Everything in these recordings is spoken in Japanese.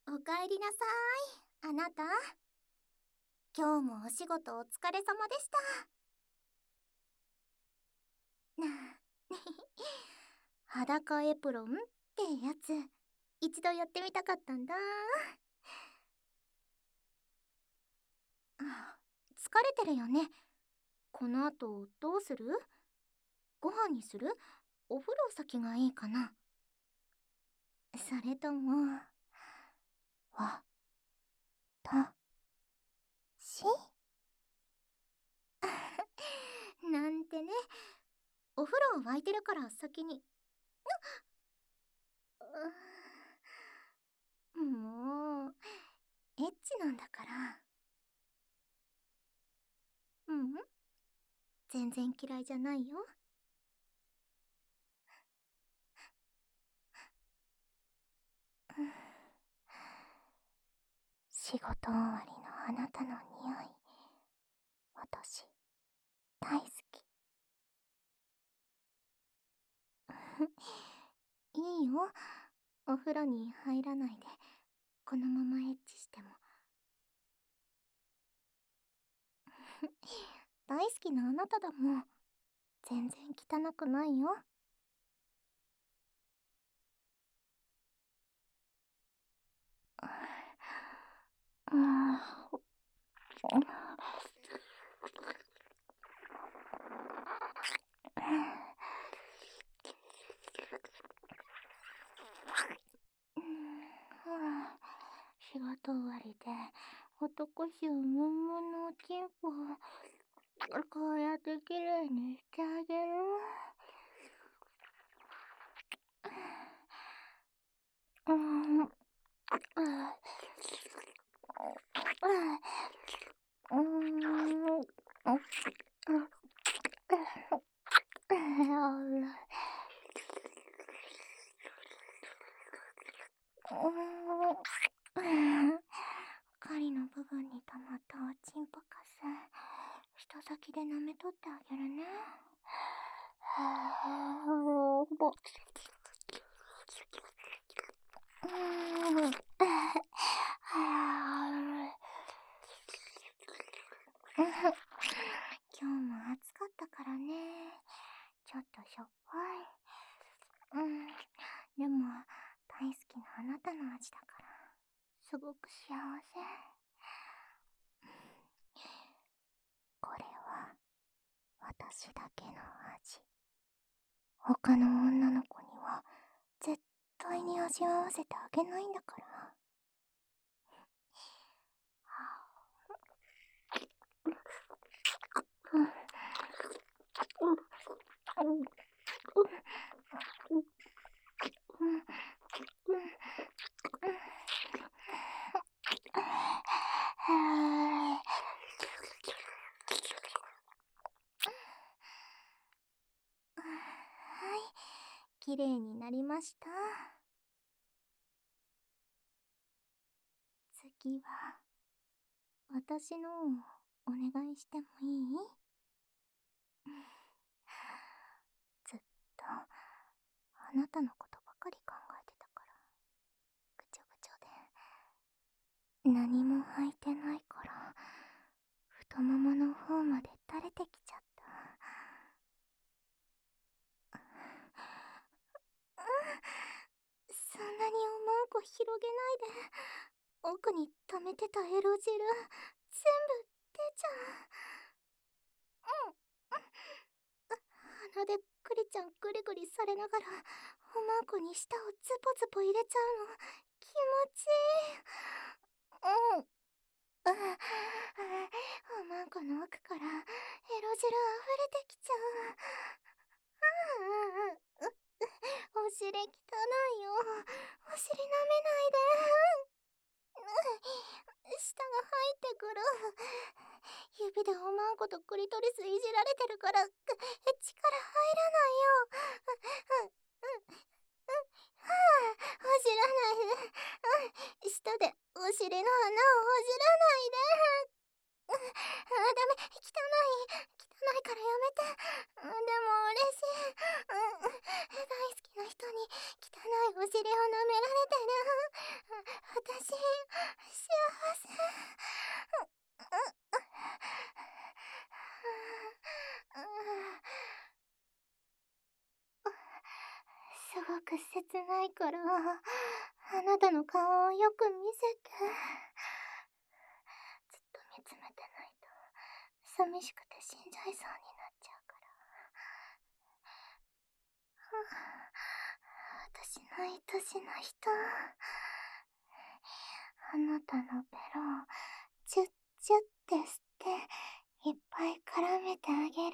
おかえりなさい、あなた。今日もお仕事お疲れ様でした。裸エプロンってやつ、一度やってみたかったんだ。疲れてるよね。この後どうする？ご飯にする？お風呂先がいいかな？それとも、わ、た、しなんてね。お風呂沸いてるから先に。もう、エッチなんだから。うん、全然嫌いじゃないよ。仕事終わりのあなたの匂い、私、大好き。いいよ、お風呂に入らないで、このままエッチしても。大好きなあなただもん。全然汚くないよ。仕事終わりで男衆ムンムンのおちんぽをこうやってきれいにしてあげる。狩りの部分に溜まったおちんぽかす、人先で舐めとってあげるね。今日も暑かったからね。ちょっとしょっぱい。でも大好きなあなたの味だからすごく幸せ。これは私だけの味。他の女の子には絶対に味わわせてあげないんだから。はい、きれいになりました。次は私のをお願いしてもいい？ずっとあなたのことばかり考えてたから、ぐちょぐちょで何も履いてないから太ももの方まで垂れてきちゃった。そんなにおまんこ広げないで。奥に溜めてたエロ汁全部出ちゃう。鼻でクリちゃんグリグリされながらおまんこに舌をズポズポ入れちゃうの気持ちいい。おまんこの奥からエロ汁溢れてきちゃう。お尻汚いよ。お尻舐めないで。舌が入ってくる。指でおまんことクリトリスいじられてるから力入らないよ。ほじらないで。舌でお尻の穴をほじらないで。ダメ、汚いないからやめて。でも嬉しい。大好きな人に汚いお尻を舐められてる。私、幸せ。すごく切ないから、あなたの顔をよく見せて。ずっと見つめてないと、寂しくて死んじゃいそうになっちゃうから。私の愛しの人。あなたのベロをチュッチュッって吸っていっぱい絡めてあげる。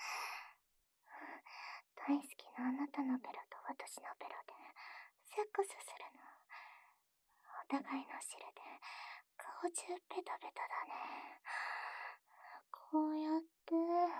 大好きなあなたのベロと私のベロでセックスするの。お互いの汁で顔中ベタベタだね。こうやって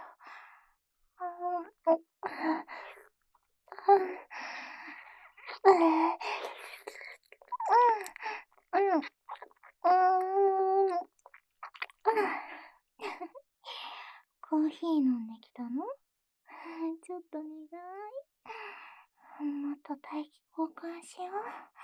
コーヒー飲んできたの？ちょっと苦い。もっと唾液交換しよ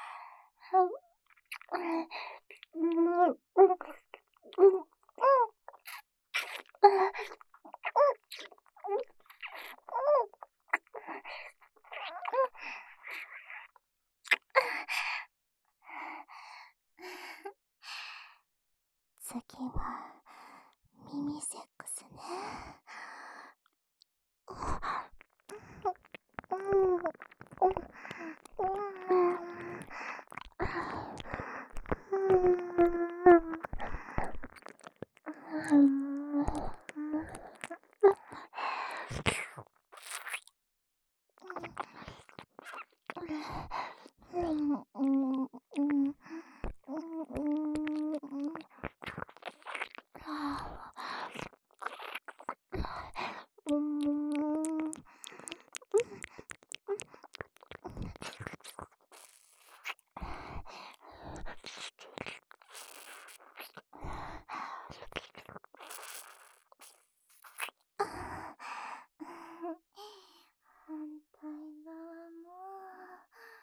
次は耳セックスね。反対側も。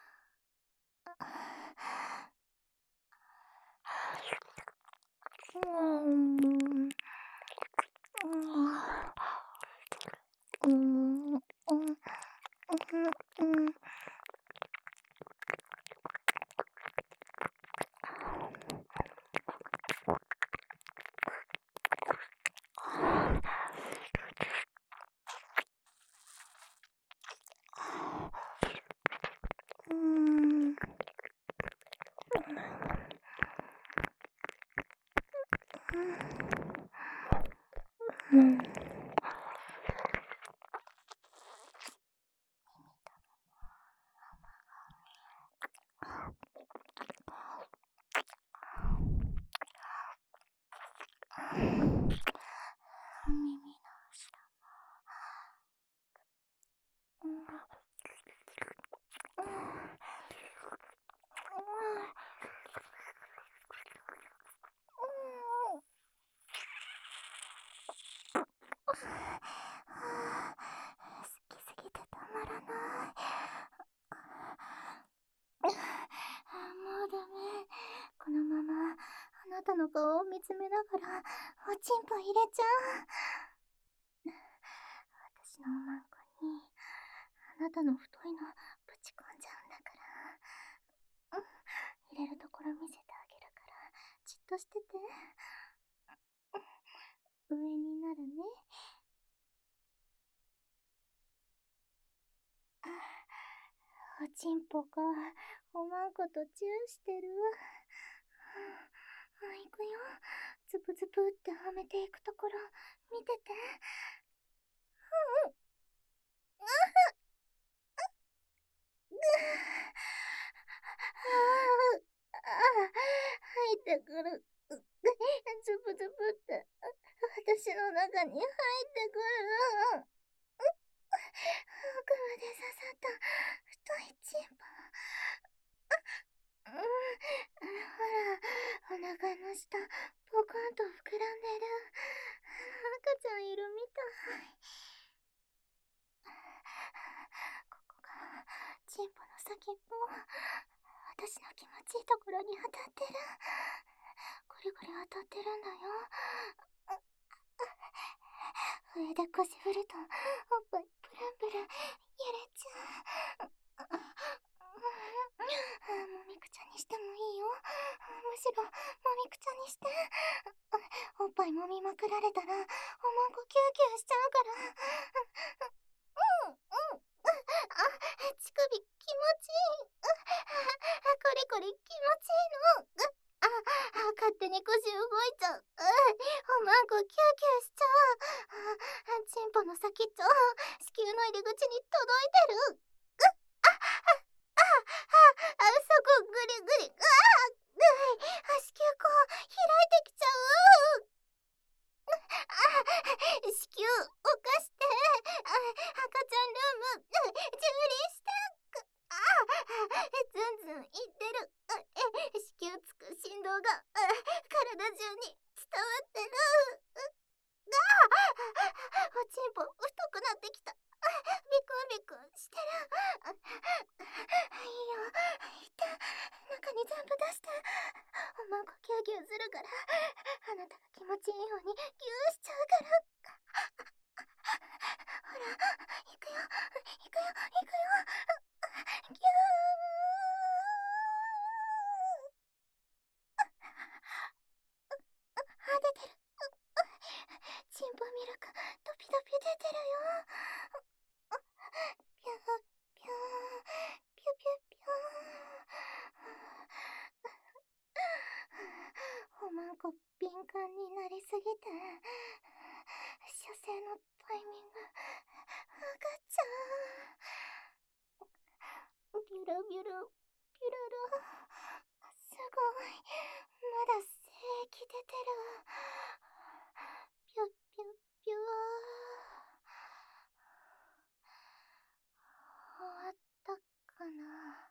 耳の後ろ。好きすぎてたまらない。もうダメ。このままあなたの顔を見つめながらおちんぽ入れちゃう。私のおまんこにあなたの太いのぶち込んじゃうんだから。入れるところ見せてあげるからじっとしてて。上になるね。おちんぽがおまんことチューしてる。いくよ。ズブズブってはめていくところ見てて。入ってくる。ズブズブって私の中に入ってくる。奥まで刺さった太いチンポ。ほら、お腹の下ポコンと膨らんでる。 ちゃんいるみたい。ここがチンポの先っぽ。私の気持ちいいところに当たってる。ゴリゴリ当たってるんだよ。上で腰振るとおっぱいプルンプルン揺れちゃう。もみくちゃにしてもいいよ。むしろもみくちゃにして。おっぱい揉みまくられたらおまんこキューキューしちゃうから。乳首気持ちいい。これこれ気持ちいいの。勝手に腰動いちゃう。おまんこキューキューしちゃう。チンポの先っちょ子宮の入り口に届いてる。そこグリグリ。子宮口開いてきちゃう。子宮おかして。赤ちゃんルーム蹂躙して。ずんずんいってる。子宮つく振動が体中に伝わってる。おちんぽ太くなってきた。ビクンビクンしてる。いいよ、いって中に全部出して。おまんこギューギューするから、あなたが気持ちいいようにギューしちゃうから。ほら、いくよいくよいくよ。ギュー。出てる。チンポミルクドピドピ出てるよ。ピューピューピュピュピュー。おまんこ敏感になりすぎて射精のタイミング赤ちゃんビュルビュルビュルル。すごい、まだ精液出てる。ピュッピュッピュー。終わったかな。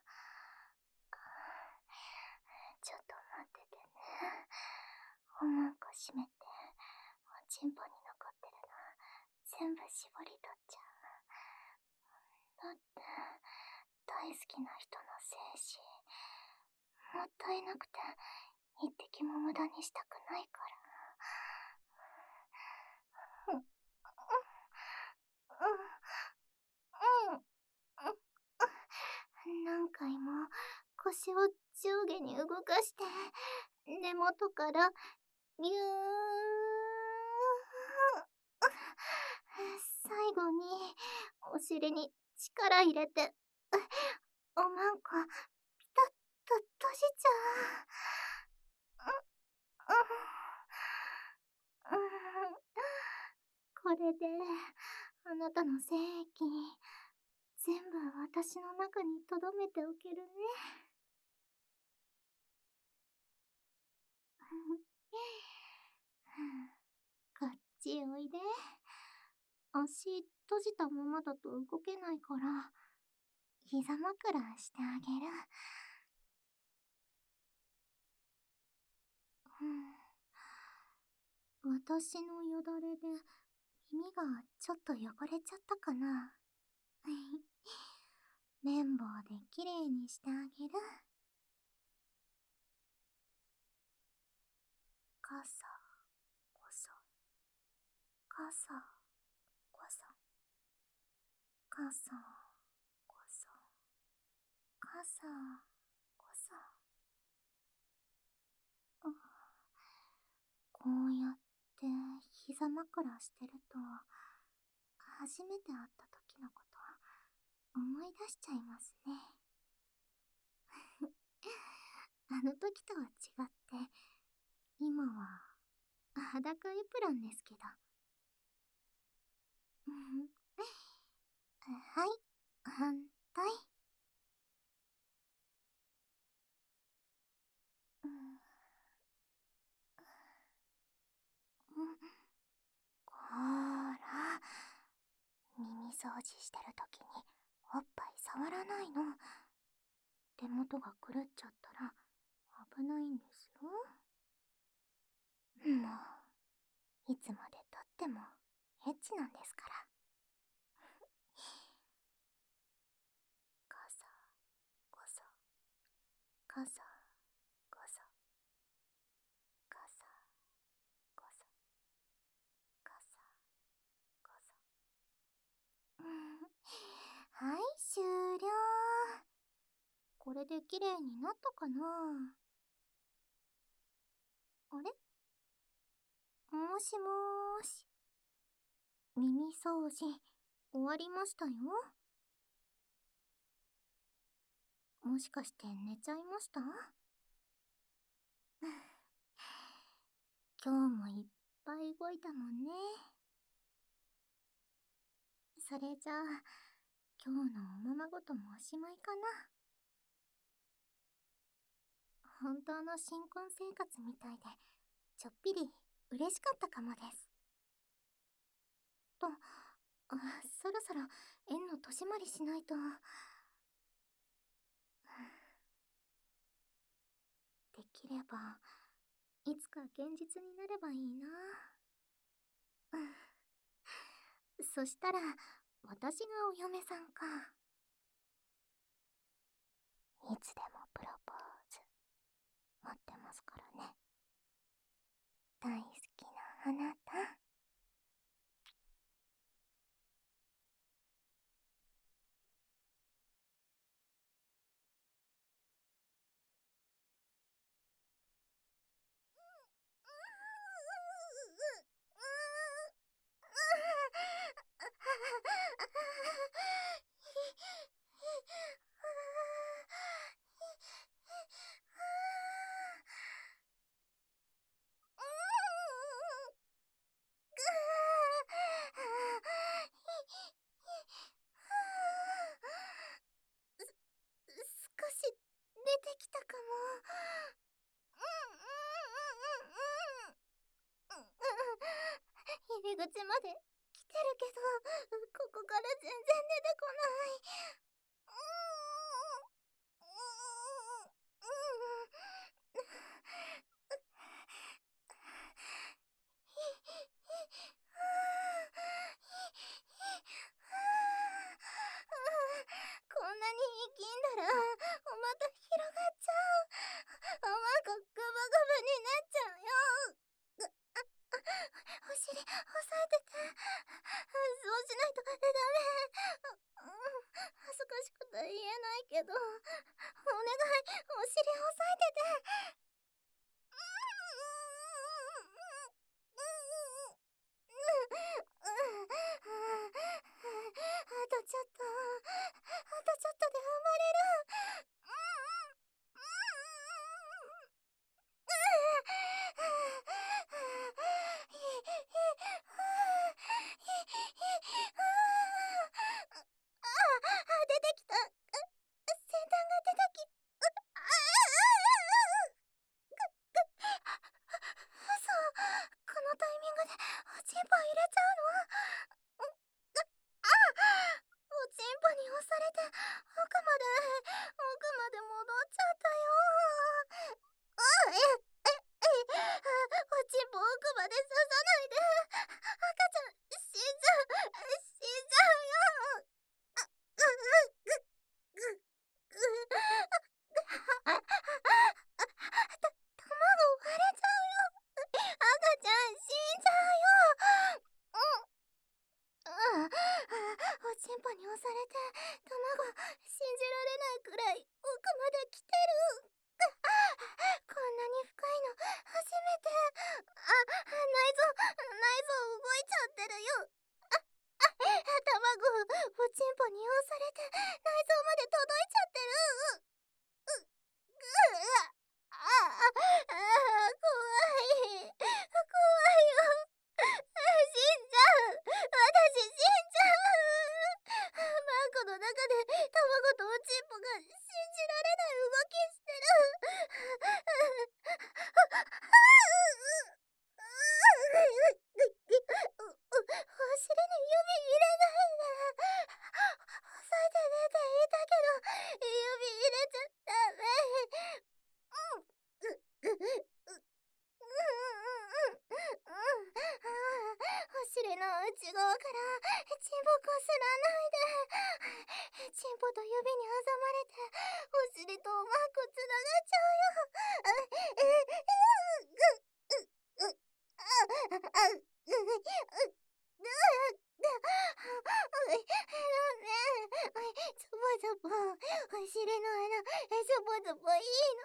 ちょっと待っててね。おまんこ閉めて、おちんぽに残ってるの全部絞り取っちゃう。だって大好きな人の精子もったいなくて一滴も無駄にしたくないから。何回も腰を上下に動かして根元からビュー。最後にお尻に力入れておまんこピタッと閉じちゃう。これであなたの精液全部私の中に留めておけるね。こっちおいで。足閉じたままだと動けないから膝枕してあげる。私のよだれで耳がちょっと汚れちゃったかな。綿棒できれいにしてあげる。カサコソカサコソカサコソカサコソ。こうやって膝枕してると初めて会った時のこと思い出しちゃいますね。あの時とは違って今は裸エプロンですけど。はい、反対。こーら、耳掃除してるときにおっぱい触らないの。手元が狂っちゃったら危ないんですよ。もういつまでたっってもエッチなんですから。ゴソゴソゴソゴソゴソゴソゴソゴソ。はい、終了。これで綺麗になったかな？あれ？もしもーし。耳掃除終わりましたよ。もしかして寝ちゃいました？今日もいっぱい動いたもんね。それじゃあ今日のおままごともおしまいかな。本当の新婚生活みたいでちょっぴり嬉しかったかもです。と、そろそろ縁の戸締まりしないと。できればいつか現実になればいいな。そしたら私がお嫁さんか。いつでもプロポーズ待ってますからね。大好きなあなた。少し出てきたかも。入り口まで来てるけど、ここから全然出てこない。こんなに息んだらおまた広がっちゃう。おまんこガバガバになっちゃうよ。お尻押さえてて。そうしないとダメ。恥ずかしくて言えないけど、お願い、お尻押さえてて。あとちょっと、あとちょっとで生まれる。出てきた。先端が出てき。嘘。このタイミングでおちんぽ入れちゃうの？おちんぽに押されて奥までばいいの？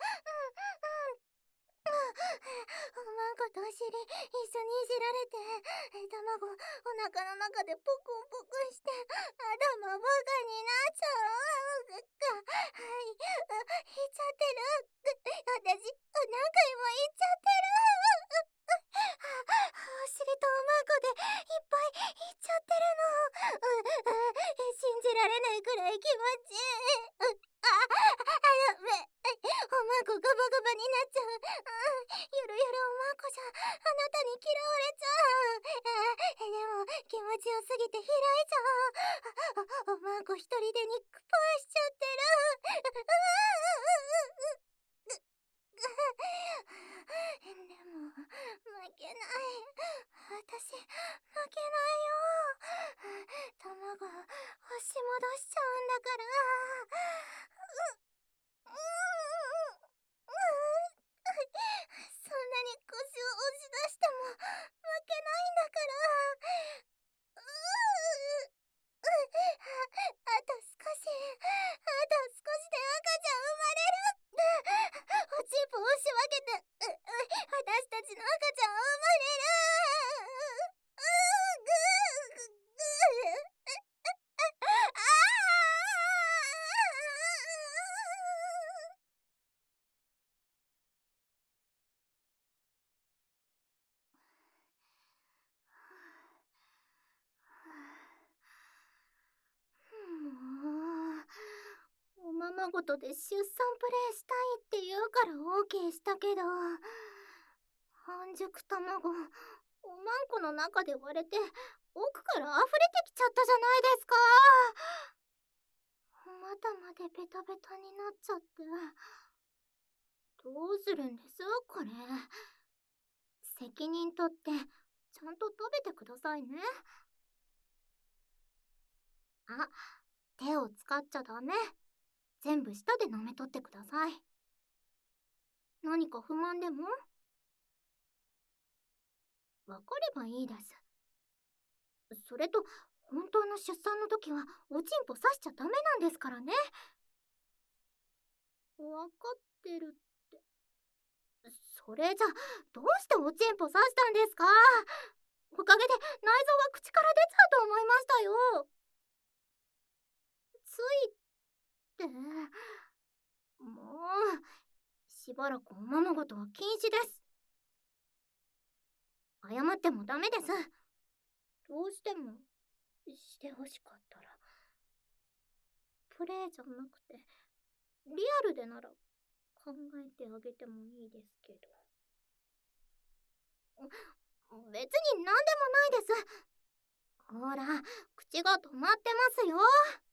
おまんことお尻一緒にいじられて、卵お腹の中でポコンポコンして、頭バカになっちゃう。はい、言っちゃってる。私、何回も言っちゃってる。お尻とおまんこでいっぱい言っちゃってるの。信じられないくらい気持ちいい。やべ。おまんこガバガバになっちゃう。ゆるゆるおまんこじゃ、あなたに嫌われちゃう。でも、気持ちよすぎて開いちゃう。おまんこ一人で肉パーしちゃってる。でも、負けない。私、負けないよ。卵、押し戻しちゃうんだから。そんなに腰を押し出しても負けないんだから。あと少し、あと少しで赤ちゃん生まれる。おちんぽ押し分けて、私たちの赤ちゃん生まれる。もう、おままごとで出産プレイしたいって言うから OK したけど、半熟卵、おまんこの中で割れて奥から溢れてきちゃったじゃないですか。股までベタベタになっちゃって。どうするんですこれ。責任取ってちゃんと食べてくださいね。あ、手を使っちゃダメ。全部舌で舐めとってください。何か不満でも？わかればいいです。それと、本当の出産の時はおちんぽ刺しちゃダメなんですからね。わかってるって。それじゃ、どうしておちんぽ刺したんですか？おかげで内臓が口から出ちゃうと思いましたよ。ついて、もう、しばらくおままごとは禁止です。謝ってもダメです。どうしてもしてほしかったら、プレイじゃなくてリアルでなら考えてあげてもいいですけど。別に何でもないです。ほら、口が止まってますよ。